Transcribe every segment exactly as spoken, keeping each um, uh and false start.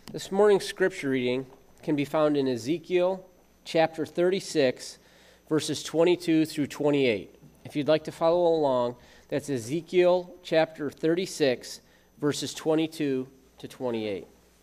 This morning's scripture reading can be found in Ezekiel chapter thirty-six, verses twenty-two through twenty-eight. If you'd like to follow along, that's Ezekiel chapter thirty-six, verses twenty-two to twenty-eight.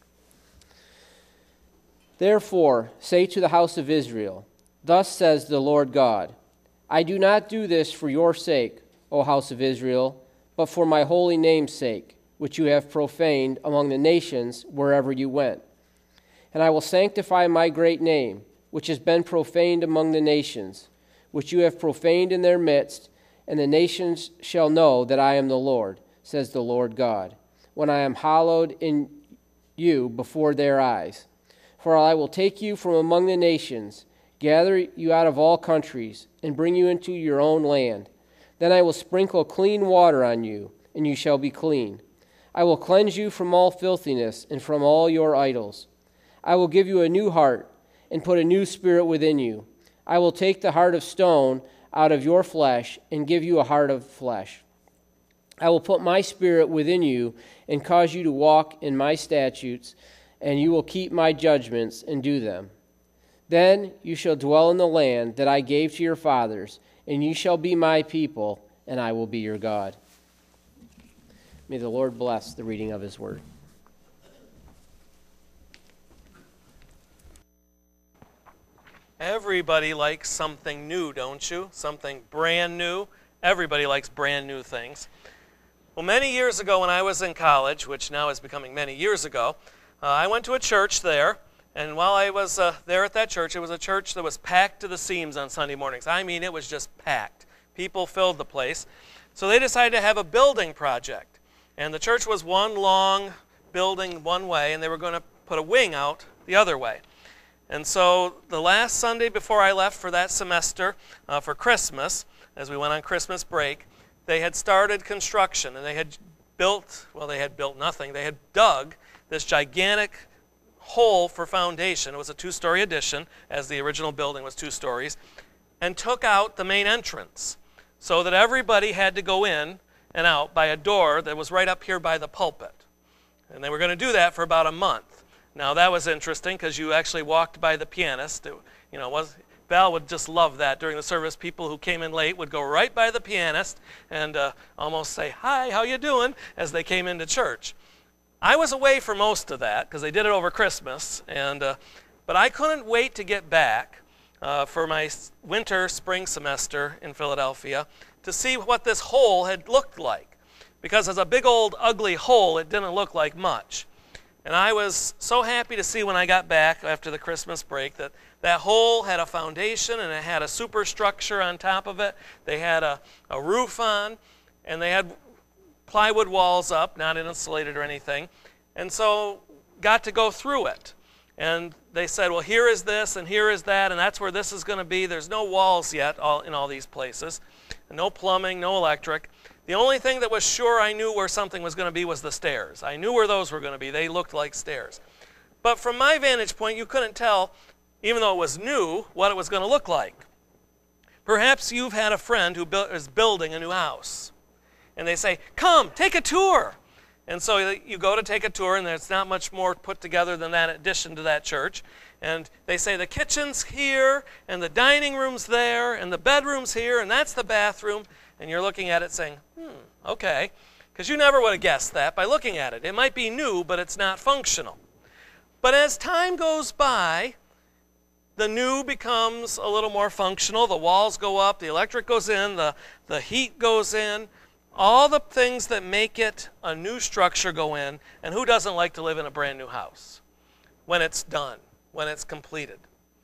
Therefore, say to the house of Israel, thus says the Lord God, I do not do this for your sake, O house of Israel, but for my holy name's sake, which you have profaned among the nations wherever you went. And I will sanctify my great name, which has been profaned among the nations, which you have profaned in their midst, and the nations shall know that I am the Lord, says the Lord God, when I am hallowed in you before their eyes. For I will take you from among the nations, gather you out of all countries, and bring you into your own land. Then I will sprinkle clean water on you, and you shall be clean. I will cleanse you from all filthiness and from all your idols. I will give you a new heart and put a new spirit within you. I will take the heart of stone out of your flesh and give you a heart of flesh. I will put my spirit within you and cause you to walk in my statutes, and you will keep my judgments and do them. Then you shall dwell in the land that I gave to your fathers, and you shall be my people, and I will be your God. May the Lord bless the reading of his word. Everybody likes something new, don't you? Something brand new. Everybody likes brand new things. Well, many years ago when I was in college, which now is becoming many years ago, uh, I went to a church there. And while I was uh, there at that church, it was a church that was packed to the seams on Sunday mornings. I mean, it was just packed. People filled the place. So they decided to have a building project. And the church was one long building one way, and they were going to put a wing out the other way. And so the last Sunday before I left for that semester, uh, for Christmas, as we went on Christmas break, they had started construction, and they had built, well, they had built nothing. They had dug this gigantic hole for foundation. It was a two-story addition, as the original building was two stories, and took out the main entrance so that everybody had to go in and out by a door that was right up here by the pulpit. And they were going to do that for about a month. Now that was interesting because you actually walked by the pianist. It, you know, was Val would just love that during the service. People who came in late would go right by the pianist and uh, almost say, "Hi, how you doing?" as they came into church. I was away for most of that because they did it over Christmas, and uh, but I couldn't wait to get back uh, for my winter spring semester in Philadelphia to see what this hole had looked like. Because as a big old ugly hole, it didn't look like much. And I was so happy to see when I got back after the Christmas break that that hole had a foundation and it had a superstructure on top of it. They had a, a roof on, and they had plywood walls up, not insulated or anything. And so got to go through it. And they said, well, here is this and here is that, and that's where this is going to be. There's no walls yet all, in all these places. No plumbing, no electric. The only thing that was sure I knew where something was going to be was the stairs. I knew where those were going to be. They looked like stairs. But from my vantage point, you couldn't tell, even though it was new, what it was going to look like. Perhaps you've had a friend who is building a new house. And they say, come, take a tour. And so you go to take a tour, and there's not much more put together than that addition to that church. And they say the kitchen's here, and the dining room's there, and the bedroom's here, and that's the bathroom. And you're looking at it saying, hmm, okay. Because you never would have guessed that by looking at it. It might be new, but it's not functional. But as time goes by, the new becomes a little more functional. The walls go up, the electric goes in, the, the heat goes in. All the things that make it a new structure go in, and who doesn't like to live in a brand new house when it's done, when it's completed?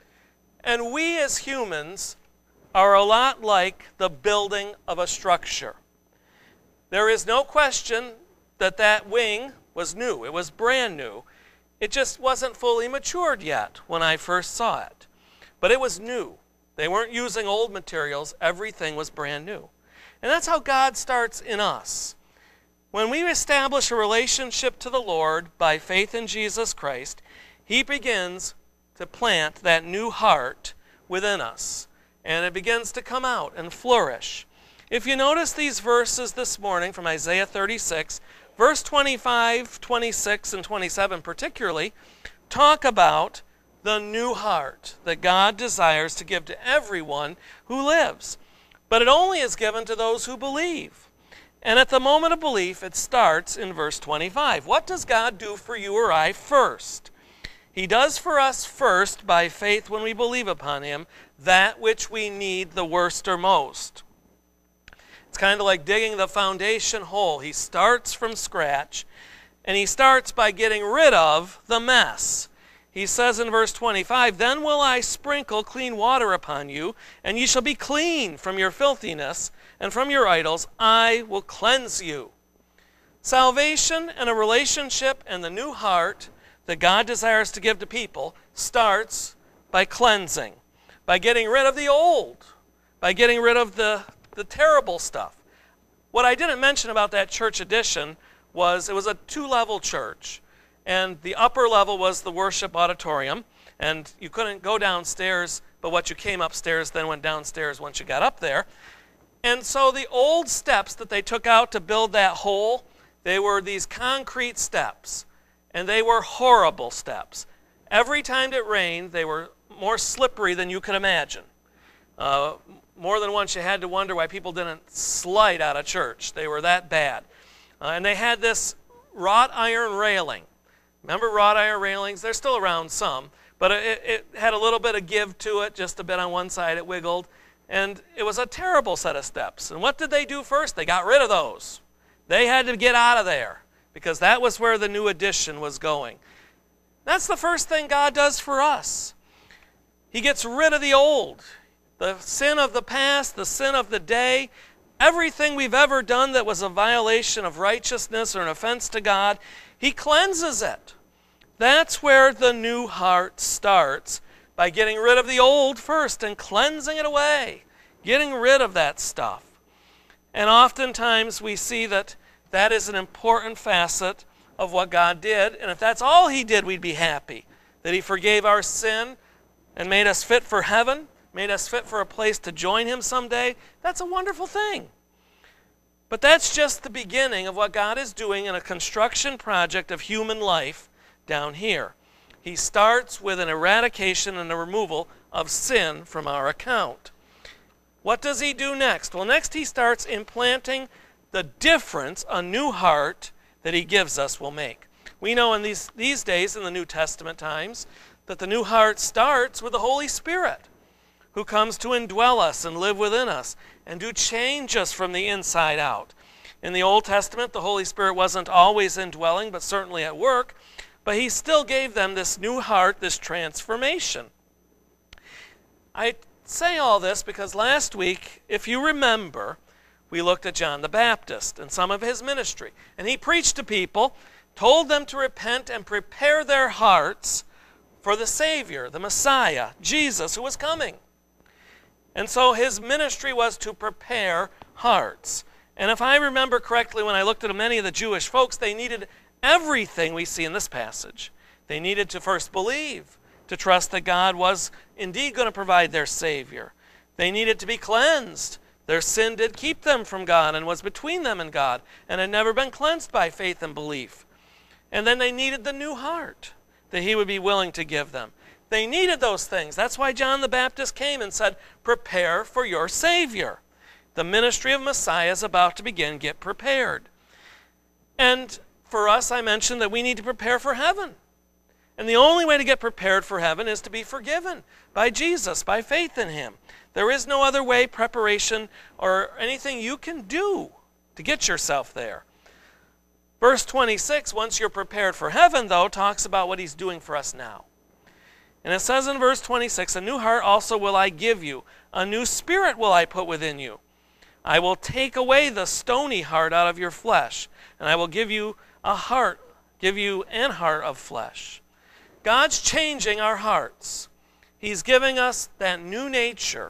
And we as humans are a lot like the building of a structure. There is no question that that wing was new. It was brand new. It just wasn't fully matured yet when I first saw it. But it was new. They weren't using old materials. Everything was brand new. And that's how God starts in us. When we establish a relationship to the Lord by faith in Jesus Christ, He begins to plant that new heart within us. And it begins to come out and flourish. If you notice these verses this morning from Isaiah thirty-six, Verse twenty-five, twenty-six, and twenty-seven particularly talk about the new heart that God desires to give to everyone who lives. But it only is given to those who believe. And at the moment of belief, it starts in verse twenty-five. What does God do for you or I first? He does for us first, by faith when we believe upon him, that which we need the worst or most. It's kind of like digging the foundation hole. He starts from scratch, and he starts by getting rid of the mess. He says in verse twenty-five, "Then will I sprinkle clean water upon you, and ye shall be clean from your filthiness, and from your idols I will cleanse you." Salvation and a relationship and the new heart that God desires to give to people starts by cleansing, by getting rid of the old, by getting rid of the, the terrible stuff. What I didn't mention about that church addition was it was a two-level church. And the upper level was the worship auditorium, and you couldn't go downstairs, but what you came upstairs then went downstairs once you got up there. And so the old steps that they took out to build that hole, they were these concrete steps, and they were horrible steps. Every time it rained, they were more slippery than you could imagine. Uh, more than once you had to wonder why people didn't slide out of church. They were that bad. Uh, and they had this wrought iron railing. Remember wrought iron railings? They're still around some, but it, it had a little bit of give to it, just a bit on one side, it wiggled, and it was a terrible set of steps. And what did they do first? They got rid of those. They had to get out of there, because that was where the new addition was going. That's the first thing God does for us. He gets rid of the old, the sin of the past, the sin of the day, everything we've ever done that was a violation of righteousness or an offense to God. He cleanses it. That's where the new heart starts, by getting rid of the old first and cleansing it away, getting rid of that stuff. And oftentimes we see that that is an important facet of what God did. And if that's all he did, we'd be happy. That he forgave our sin and made us fit for heaven, made us fit for a place to join him someday. That's a wonderful thing. But that's just the beginning of what God is doing in a construction project of human life down here. He starts with an eradication and a removal of sin from our account. What does he do next? Well, next he starts implanting the difference a new heart that he gives us will make. We know in these, these days, in the New Testament times, that the new heart starts with the Holy Spirit, who comes to indwell us and live within us and do change us from the inside out. In the Old Testament, the Holy Spirit wasn't always indwelling, but certainly at work, but he still gave them this new heart, this transformation. I say all this because last week, if you remember, we looked at John the Baptist and some of his ministry. And he preached to people, told them to repent and prepare their hearts for the Savior, the Messiah, Jesus, who was coming. And so his ministry was to prepare hearts. And if I remember correctly, when I looked at many of the Jewish folks, they needed everything we see in this passage. They needed to first believe, to trust that God was indeed going to provide their Savior. They needed to be cleansed. Their sin did keep them from God and was between them and God and had never been cleansed by faith and belief. And then they needed the new heart that he would be willing to give them. They needed those things. That's why John the Baptist came and said, prepare for your Savior. The ministry of Messiah is about to begin. Get prepared. And for us, I mentioned that we need to prepare for heaven. And the only way to get prepared for heaven is to be forgiven by Jesus, by faith in him. There is no other way, preparation, or anything you can do to get yourself there. Verse twenty-six, once you're prepared for heaven, though, talks about what he's doing for us now. And it says in verse twenty-six, a new heart also will I give you. A new spirit will I put within you. I will take away the stony heart out of your flesh, and I will give you a heart, give you an heart of flesh. God's changing our hearts. He's giving us that new nature.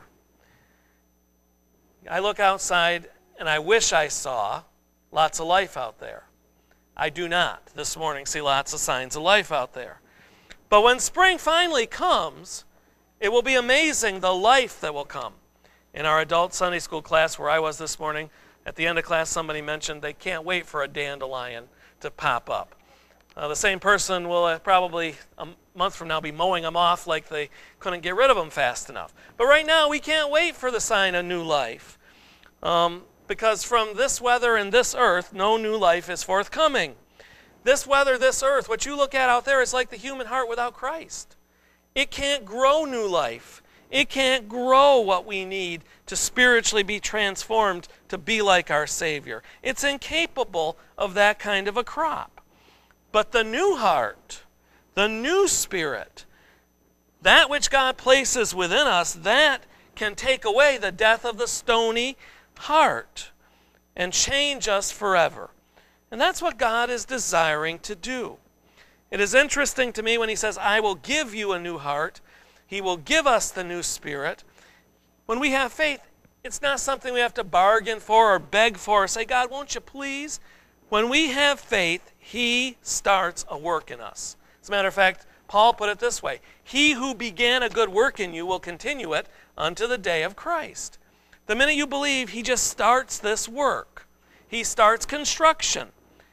I look outside and I wish I saw lots of life out there. I do not this morning see lots of signs of life out there. But when spring finally comes, it will be amazing the life that will come. In our adult Sunday school class where I was this morning, At the end of class, somebody mentioned they can't wait for a dandelion to pop up. Uh, the same person will uh, probably a month from now be mowing them off like they couldn't get rid of them fast enough. But right now, we can't wait for the sign of new life. Um, because from this weather and this earth, no new life is forthcoming. This weather, this earth, what you look at out there is like the human heart without Christ. It can't grow new life. It can't grow what we need to spiritually be transformed to be like our Savior. It's incapable of that kind of a crop. But the new heart, the new spirit, that which God places within us, that can take away the death of the stony heart and change us forever. And that's what God is desiring to do. It is interesting to me when he says, I will give you a new heart. He will give us the new spirit. When we have faith, it's not something we have to bargain for or beg for or say, God, won't you please? When we have faith, he starts a work in us. As a matter of fact, Paul put it this way, he who began a good work in you will continue it unto the day of Christ. The minute you believe, he just starts this work. He starts construction.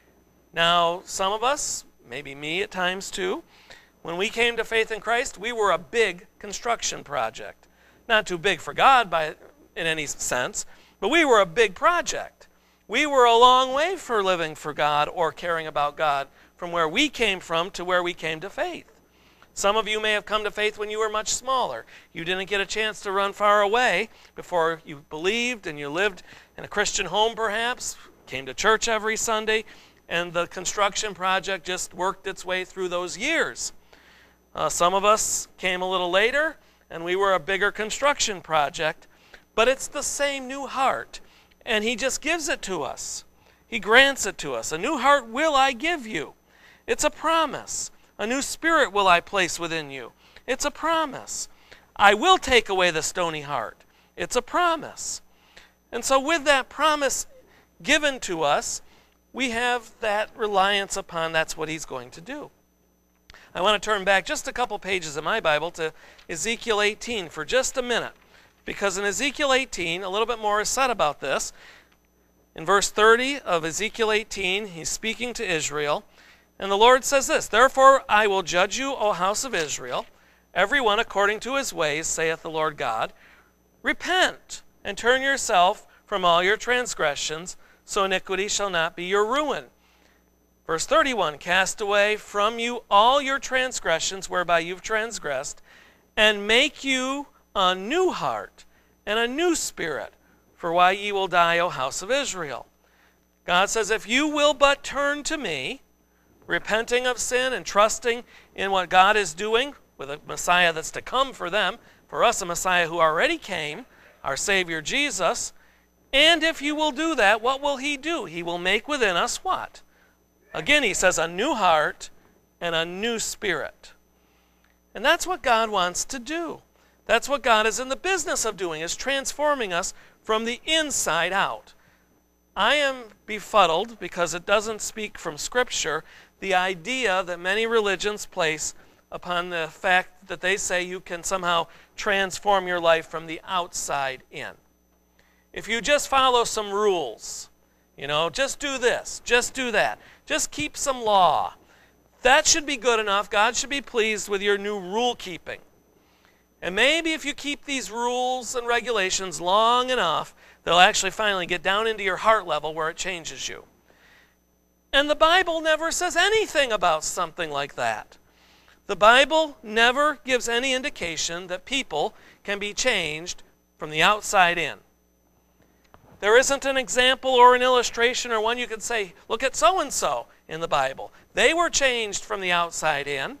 Now, some of us, maybe me at times too, when we came to faith in Christ, we were a big construction project. Not too big for God by in any sense, but we were a big project. We were a long way for living for God or caring about God from where we came from to where we came to faith. Some of you may have come to faith when you were much smaller. You didn't get a chance to run far away before you believed and you lived in a Christian home perhaps, came to church every Sunday, and the construction project just worked its way through those years. Uh, some of us came a little later, and we were a bigger construction project, but it's the same new heart, and he just gives it to us. He grants it to us. A new heart will I give you. It's a promise. A new spirit will I place within you. It's a promise. I will take away the stony heart. It's a promise. And so with that promise given to us, we have that reliance upon that's what he's going to do. I want to turn back just a couple pages in my Bible to Ezekiel eighteen for just a minute. Because in Ezekiel eighteen, a little bit more is said about this. In verse thirty of Ezekiel eighteen, he's speaking to Israel. And the Lord says this, Therefore I will judge you, O house of Israel, every one according to his ways, saith the Lord God. Repent, and turn yourself from all your transgressions, so iniquity shall not be your ruin. Verse thirty-one, Cast away from you all your transgressions whereby you've transgressed, and make you a new heart and a new spirit, for why ye will die, O house of Israel. God says, if you will but turn to me, repenting of sin and trusting in what God is doing with a Messiah that's to come for them, for us a Messiah who already came, our Savior Jesus, and if you will do that, what will he do? He will make within us what? Again, he says a new heart and a new spirit. And that's what God wants to do. That's what God is in the business of doing, is transforming us from the inside out. I am befuddled because it doesn't speak from Scripture the idea that many religions place upon the fact that they say you can somehow transform your life from the outside in. If you just follow some rules, you know, just do this, just do that, just keep some law, that should be good enough. God should be pleased with your new rule keeping. And maybe if you keep these rules and regulations long enough, they'll actually finally get down into your heart level where it changes you. And the Bible never says anything about something like that. The Bible never gives any indication that people can be changed from the outside in. There isn't an example or an illustration or one you could say, look at so-and-so in the Bible. They were changed from the outside in.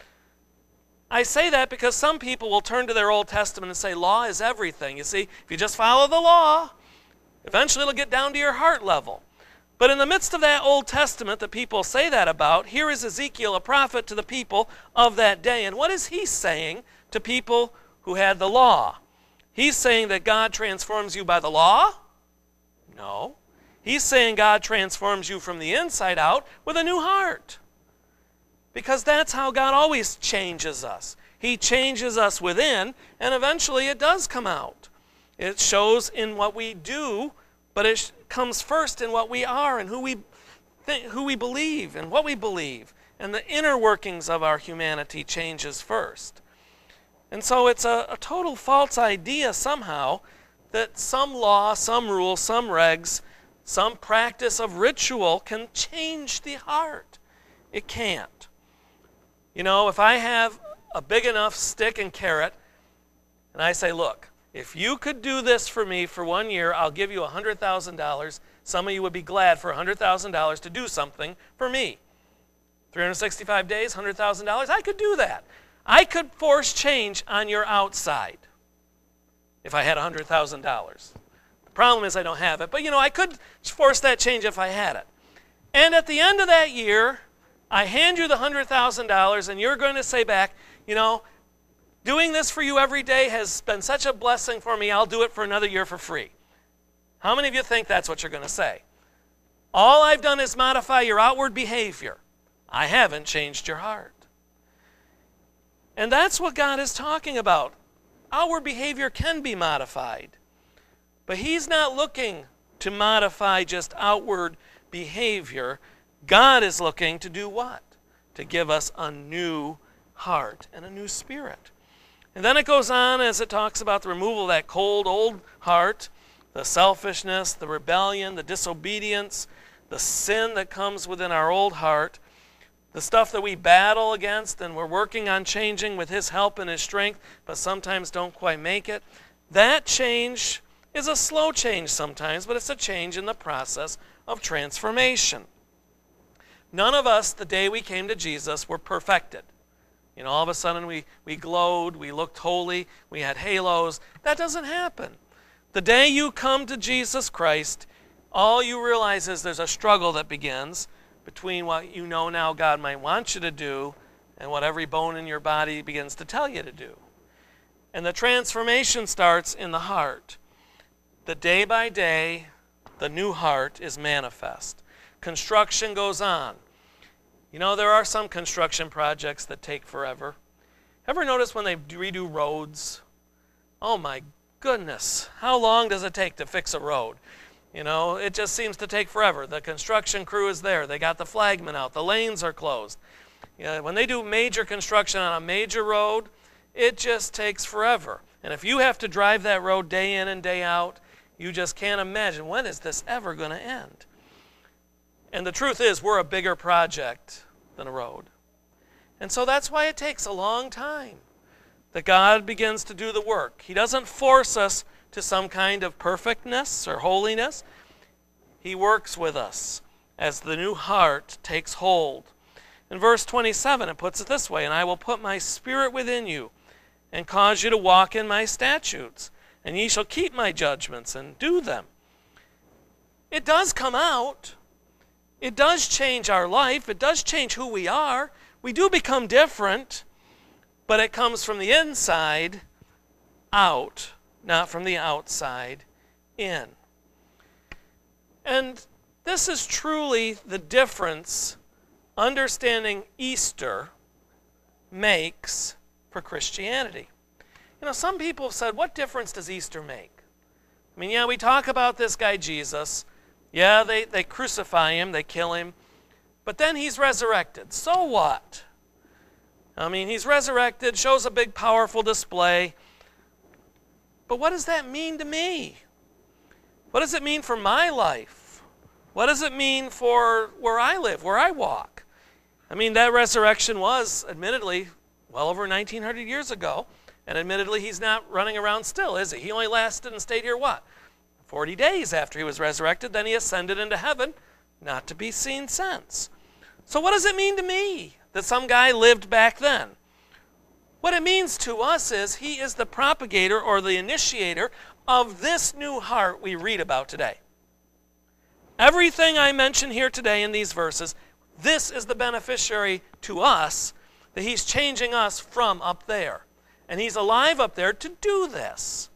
I say that because some people will turn to their Old Testament and say, law is everything. You see, if you just follow the law, eventually it'll get down to your heart level. But in the midst of that Old Testament that people say that about, here is Ezekiel, a prophet to the people of that day. And what is he saying to people who had the law? He's saying that God transforms you by the law? No. He's saying God transforms you from the inside out with a new heart. Because that's how God always changes us. He changes us within, and eventually it does come out. It shows in what we do but it sh- comes first in what we are and who we th- who we believe and what we believe. And the inner workings of our humanity changes first. And so it's a, a total false idea somehow that some law, some rule, some regs, some practice of ritual can change the heart. It can't. You know, if I have a big enough stick and carrot, and I say, look, if you could do this for me for one year, I'll give you one hundred thousand dollars. Some of you would be glad for one hundred thousand dollars to do something for me. three hundred sixty-five days, one hundred thousand dollars, I could do that. I could force change on your outside if I had one hundred thousand dollars. The problem is I don't have it, but you know, I could force that change if I had it. And at the end of that year, I hand you the one hundred thousand dollars and you're going to say back, you know, doing this for you every day has been such a blessing for me, I'll do it for another year for free. How many of you think that's what you're going to say? All I've done is modify your outward behavior. I haven't changed your heart. And that's what God is talking about. Outward behavior can be modified. But he's not looking to modify just outward behavior. God is looking to do what? To give us a new heart and a new spirit. And then it goes on as it talks about the removal of that cold old heart, the selfishness, the rebellion, the disobedience, the sin that comes within our old heart, the stuff that we battle against and we're working on changing with his help and his strength, but sometimes don't quite make it. That change is a slow change sometimes, but it's a change in the process of transformation. None of us, the day we came to Jesus, were perfected. You know, all of a sudden we, we glowed, we looked holy, we had halos. That doesn't happen. The day you come to Jesus Christ, all you realize is there's a struggle that begins between what you know now God might want you to do and what every bone in your body begins to tell you to do. And the transformation starts in the heart. The day by day, the new heart is manifest. Construction goes on. You know, there are some construction projects that take forever. Ever notice when they redo roads? Oh my goodness, how long does it take to fix a road? You know, it just seems to take forever. The construction crew is there. They got the flagman out. The lanes are closed. You know, when they do major construction on a major road, it just takes forever. And if you have to drive that road day in and day out, you just can't imagine, when is this ever going to end? And the truth is, we're a bigger project than a road. And so that's why it takes a long time that God begins to do the work. He doesn't force us to some kind of perfectness or holiness. He works with us as the new heart takes hold. In verse twenty-seven, it puts it this way, and I will put my spirit within you and cause you to walk in my statutes, and ye shall keep my judgments and do them. It does come out. It does change our life. It does change who we are. We do become different, but it comes from the inside out, not from the outside in. And this is truly the difference understanding Easter makes for Christianity. You know, some people have said, what difference does Easter make? I mean, yeah, we talk about this guy Jesus. Yeah, they, they crucify him, they kill him, but then he's resurrected. So what? I mean, he's resurrected, shows a big, powerful display. But what does that mean to me? What does it mean for my life? What does it mean for where I live, where I walk? I mean, that resurrection was, admittedly, well over nineteen hundred years ago, and admittedly, he's not running around still, is he? He only lasted and stayed here, what? forty days after he was resurrected, then he ascended into heaven, not to be seen since. So what does it mean to me that some guy lived back then? What it means to us is he is the propagator or the initiator of this new heart we read about today. Everything I mention here today in these verses, this is the beneficiary to us, that he's changing us from up there. And he's alive up there to do this.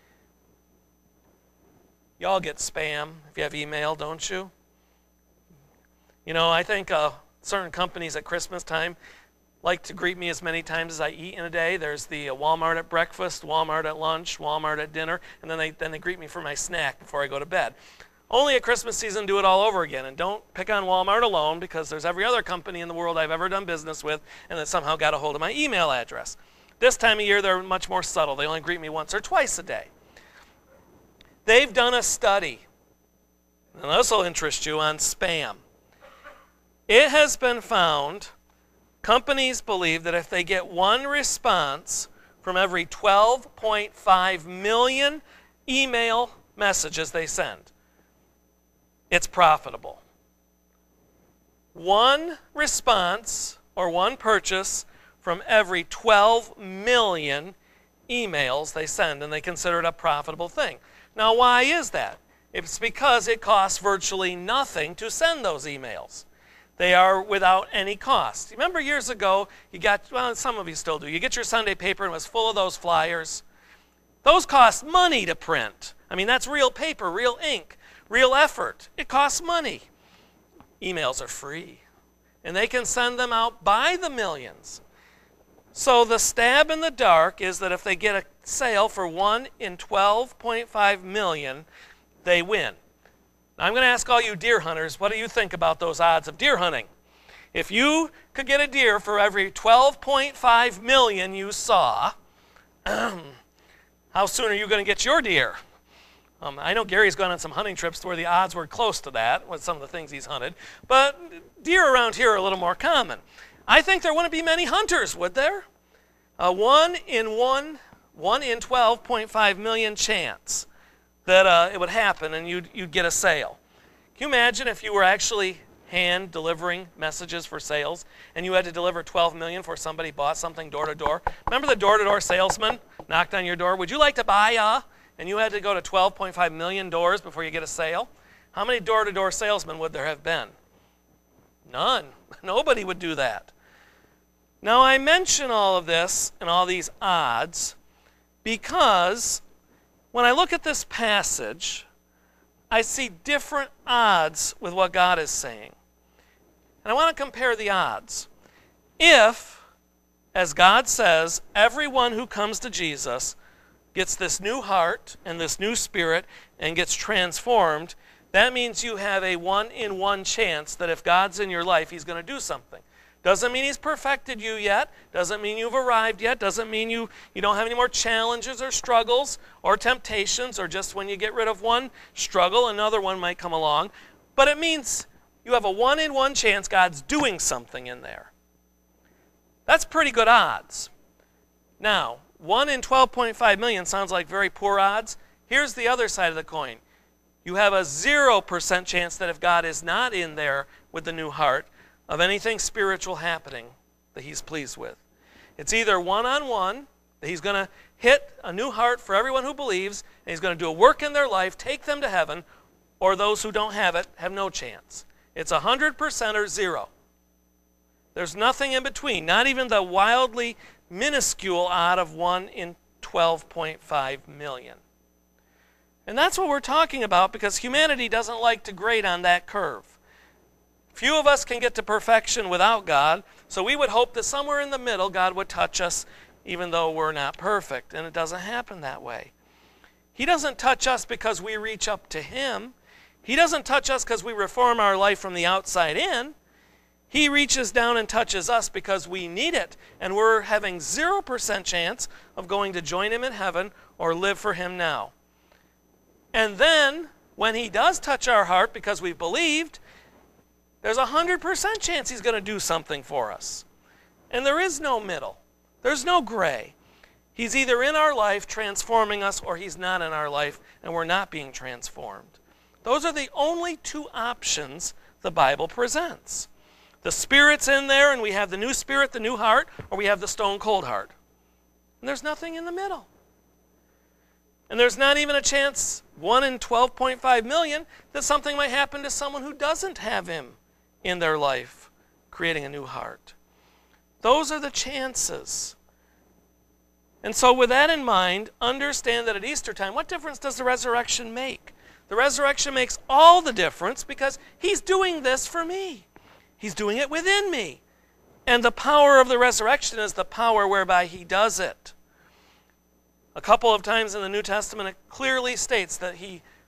Y'all get spam if you have email, don't you? You know, I think uh, certain companies at Christmas time like to greet me as many times as I eat in a day. There's the uh, Walmart at breakfast, Walmart at lunch, Walmart at dinner, and then they then they greet me for my snack before I go to bed. Only at Christmas season do it all over again. And don't pick on Walmart alone, because there's every other company in the world I've ever done business with and that somehow got a hold of my email address. This time of year, they're much more subtle. They only greet me once or twice a day. They've done a study, and this will interest you, on spam. It has been found, companies believe that if they get one response from every twelve point five million email messages they send, it's profitable. One response or one purchase from every twelve million emails they send, and they consider it a profitable thing. Now, why is that? It's because it costs virtually nothing to send those emails. They are without any cost. Remember years ago, you got, well, some of you still do, you get your Sunday paper and it was full of those flyers. Those cost money to print. I mean, that's real paper, real ink, real effort. It costs money. Emails are free, and they can send them out by the millions. So the stab in the dark is that if they get a sale for one in twelve point five million, they win. Now, I'm going to ask all you deer hunters, what do you think about those odds of deer hunting? If you could get a deer for every twelve point five million you saw, how soon are you going to get your deer? Um, I know Gary's gone on some hunting trips where the odds were close to that with some of the things he's hunted, but deer around here are a little more common. I think there wouldn't be many hunters, would there? A one in one, one in twelve point five million chance that uh, it would happen and you'd, you'd get a sale. Can you imagine if you were actually hand delivering messages for sales and you had to deliver twelve million for somebody bought something door to door? Remember the door to door salesman knocked on your door? Would you like to buy a? And you had to go to twelve point five million doors before you get a sale? How many door to door salesmen would there have been? None. Nobody would do that. Now, I mention all of this and all these odds because when I look at this passage, I see different odds with what God is saying. And I want to compare the odds. If, as God says, everyone who comes to Jesus gets this new heart and this new spirit and gets transformed, that means you have a one in one chance that if God's in your life, he's going to do something. Doesn't mean he's perfected you yet. Doesn't mean you've arrived yet. Doesn't mean you, you don't have any more challenges or struggles or temptations, or just when you get rid of one struggle, another one might come along. But it means you have a one in one chance God's doing something in there. That's pretty good odds. Now, one in twelve point five million sounds like very poor odds. Here's the other side of the coin. You have a zero percent chance that if God is not in there with the new heart, of anything spiritual happening that he's pleased with. It's either one-on-one, that he's going to hit a new heart for everyone who believes, and he's going to do a work in their life, take them to heaven, or those who don't have it have no chance. It's one hundred percent or zero. There's nothing in between, not even the wildly minuscule odd of one in twelve point five million. And that's what we're talking about, because humanity doesn't like to grade on that curve. Few of us can get to perfection without God, so we would hope that somewhere in the middle God would touch us even though we're not perfect, and it doesn't happen that way. He doesn't touch us because we reach up to him. He doesn't touch us because we reform our life from the outside in. He reaches down and touches us because we need it, and we're having zero percent chance of going to join him in heaven or live for him now. And then, when he does touch our heart because we've believed, there's a one hundred percent chance he's going to do something for us. And there is no middle. There's no gray. He's either in our life transforming us, or he's not in our life and we're not being transformed. Those are the only two options the Bible presents. The Spirit's in there and we have the new spirit, the new heart, or we have the stone cold heart. And there's nothing in the middle. And there's not even a chance, one in twelve point five million, that something might happen to someone who doesn't have him in their life, creating a new heart. Those are the chances. And so with that in mind, understand that at Easter time, what difference does the resurrection make? The resurrection makes all the difference because he's doing this for me. He's doing it within me. And the power of the resurrection is the power whereby he does it. A couple of times in the New Testament, it clearly states that he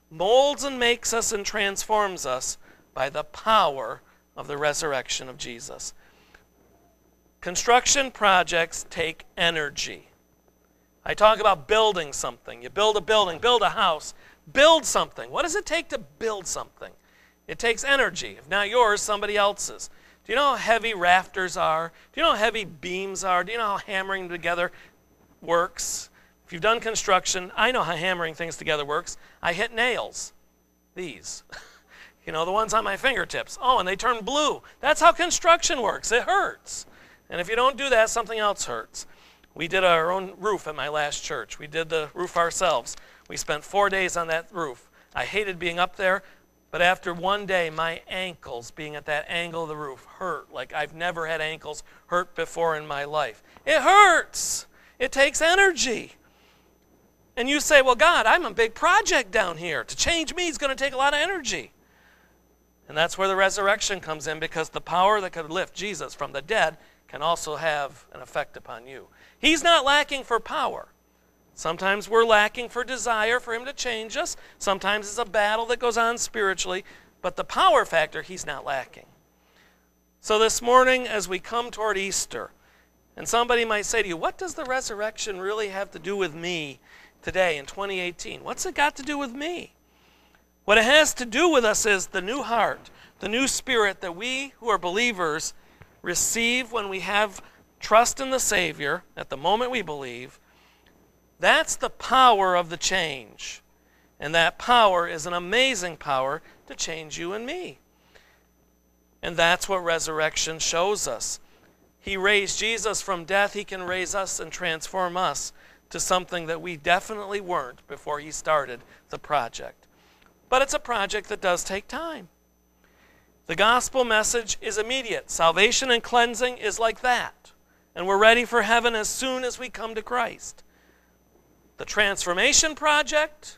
molds and makes us and transforms us by the power of the resurrection of Jesus. Construction projects take energy. I talk about building something. You build a building, build a house, build something. What does it take to build something? It takes energy. If not yours, somebody else's. Do you know how heavy rafters are? Do you know how heavy beams are? Do you know how hammering together works? If you've done construction, I know how hammering things together works. I hit nails. These. You know, the ones on my fingertips. Oh, and they turn blue. That's how construction works. It hurts. And if you don't do that, something else hurts. We did our own roof at my last church. We did the roof ourselves. We spent four days on that roof. I hated being up there, but after one day, my ankles being at that angle of the roof hurt like I've never had ankles hurt before in my life. It hurts. It takes energy. And you say, well, God, I'm a big project down here. To change me is going to take a lot of energy. And that's where the resurrection comes in, because the power that could lift Jesus from the dead can also have an effect upon you. He's not lacking for power. Sometimes we're lacking for desire for him to change us. Sometimes it's a battle that goes on spiritually. But the power factor, he's not lacking. So this morning, as we come toward Easter, and somebody might say to you, what does the resurrection really have to do with me today in twenty eighteen? What's it got to do with me? What it has to do with us is the new heart, the new spirit that we who are believers receive when we have trust in the Savior at the moment we believe. That's the power of the change. And that power is an amazing power to change you and me. And that's what resurrection shows us. He raised Jesus from death. He can raise us and transform us to something that we definitely weren't before he started the project. But it's a project that does take time. The gospel message is immediate. Salvation and cleansing is like that. And we're ready for heaven as soon as we come to Christ. The transformation project,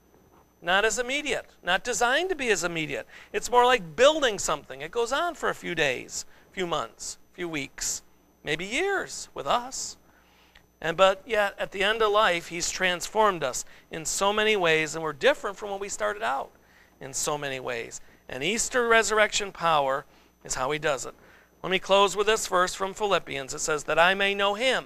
not as immediate, not designed to be as immediate. It's more like building something. It goes on for a few days, a few months, a few weeks, maybe years with us. And but yet, at the end of life, he's transformed us in so many ways, and we're different from when we started out in so many ways. And Easter resurrection power is how he does it. Let me close with this verse from Philippians. It says, that I may know him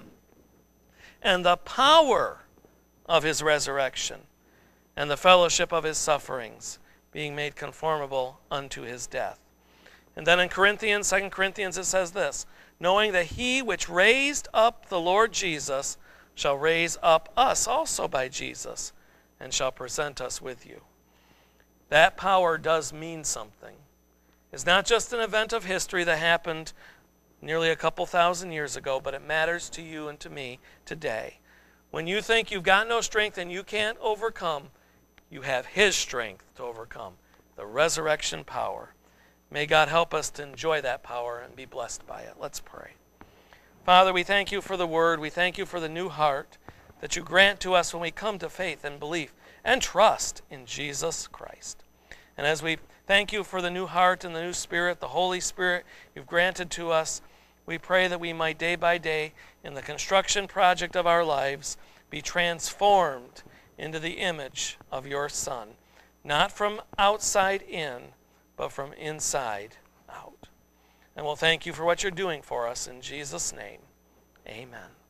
and the power of his resurrection and the fellowship of his sufferings, being made conformable unto his death. And then in Corinthians, Second Corinthians, it says this, knowing that he which raised up the Lord Jesus shall raise up us also by Jesus, and shall present us with you. That power does mean something. It's not just an event of history that happened nearly a couple thousand years ago, but it matters to you and to me today. When you think you've got no strength and you can't overcome, you have his strength to overcome, the resurrection power. May God help us to enjoy that power and be blessed by it. Let's pray. Father, we thank you for the word. We thank you for the new heart that you grant to us when we come to faith and belief and trust in Jesus Christ. And as we thank you for the new heart and the new spirit, the Holy Spirit you've granted to us, we pray that we might day by day in the construction project of our lives be transformed into the image of your Son, not from outside in, but from inside out. And we'll thank you for what you're doing for us in Jesus' name. Amen.